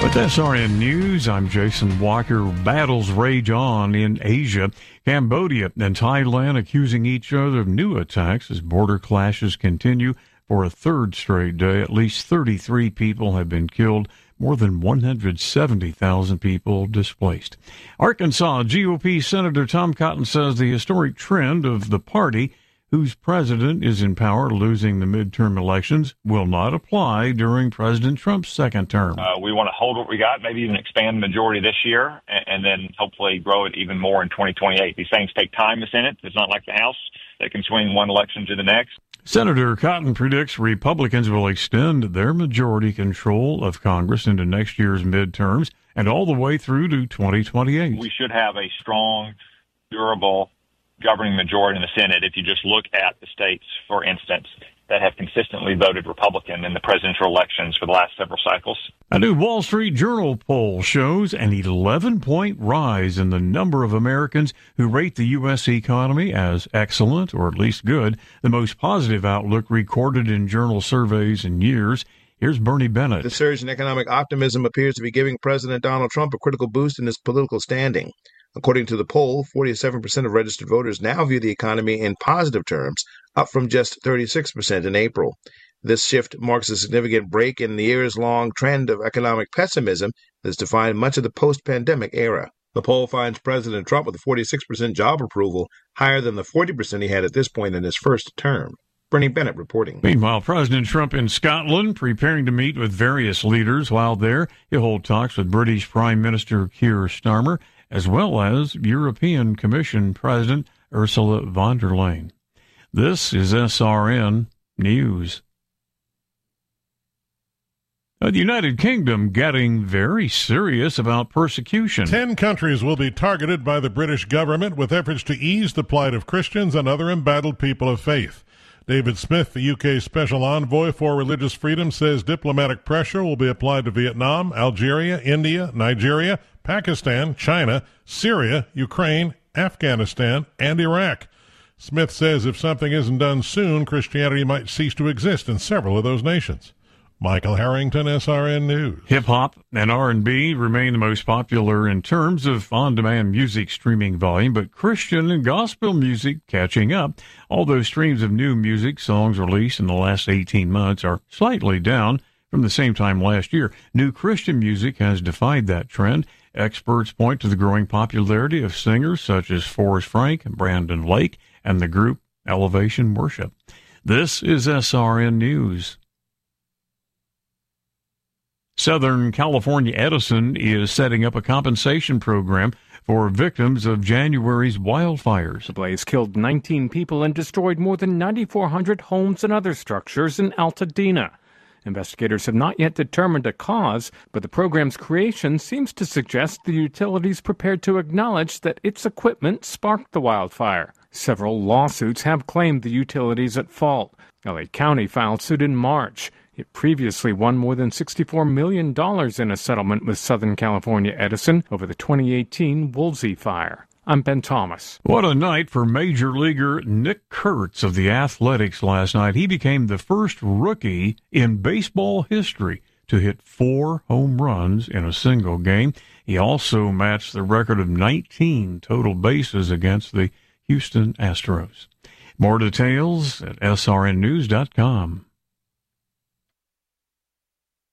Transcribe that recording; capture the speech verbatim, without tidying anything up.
With S R N News, I'm Jason Walker. Battles rage on in Asia. Cambodia and Thailand accusing each other of new attacks as border clashes continue for a third straight day. At least thirty-three people have been killed, more than one hundred seventy thousand people displaced. Arkansas G O P Senator Tom Cotton says the historic trend of the party whose president is in power losing the midterm elections will not apply during President Trump's second term. Uh, we want to hold what we got, maybe even expand the majority this year, and, and then hopefully grow it even more in twenty twenty-eight. These things take time in the Senate. It's not like the House that can swing one election to the next. Senator Cotton predicts Republicans will extend their majority control of Congress into next year's midterms and all the way through to twenty twenty-eight. We should have a strong, durable governing majority in the Senate if you just look at the states, for instance, that have consistently voted Republican in the presidential elections for the last several cycles. A new Wall Street Journal poll shows an eleven-point rise in the number of Americans who rate the U S economy as excellent or at least good, the most positive outlook recorded in journal surveys in years. Here's Bernie Bennett. The surge in economic optimism appears to be giving President Donald Trump a critical boost in his political standing. According to the poll, forty-seven percent of registered voters now view the economy in positive terms, up from just thirty-six percent in April. This shift marks a significant break in the years-long trend of economic pessimism that has defined much of the post-pandemic era. The poll finds President Trump with a forty-six percent job approval, higher than the forty percent he had at this point in his first term. Bernie Bennett reporting. Meanwhile, President Trump in Scotland preparing to meet with various leaders. While there, he'll hold talks with British Prime Minister Keir Starmer, as well as European Commission President Ursula von der Leyen. This is S R N News. The United Kingdom getting very serious about persecution. Ten countries will be targeted by the British government with efforts to ease the plight of Christians and other embattled people of faith. David Smith, the U K Special Envoy for Religious Freedom, says diplomatic pressure will be applied to Vietnam, Algeria, India, Nigeria, Pakistan, China, Syria, Ukraine, Afghanistan, and Iraq. Smith says if something isn't done soon, Christianity might cease to exist in several of those nations. Michael Harrington, S R N News. Hip-hop and R and B remain the most popular in terms of on-demand music streaming volume, but Christian and gospel music catching up. Although streams of new music songs released in the last eighteen months are slightly down from the same time last year, new Christian music has defied that trend. Experts point to the growing popularity of singers such as Forrest Frank, Brandon Lake, and the group Elevation Worship. This is S R N News. Southern California Edison is setting up a compensation program for victims of January's wildfires. The blaze killed nineteen people and destroyed more than nine thousand four hundred homes and other structures in Altadena. Investigators have not yet determined a cause, but the program's creation seems to suggest the utility is prepared to acknowledge that its equipment sparked the wildfire. Several lawsuits have claimed the utility is at fault. L A County filed suit in March. It previously won more than sixty-four million dollars in a settlement with Southern California Edison over the twenty eighteen Woolsey fire. I'm Ben Thomas. What a night for Major Leaguer Nick Kurtz of the Athletics last night. He became the first rookie in baseball history to hit four home runs in a single game. He also matched the record of nineteen total bases against the Houston Astros. More details at S R N news dot com.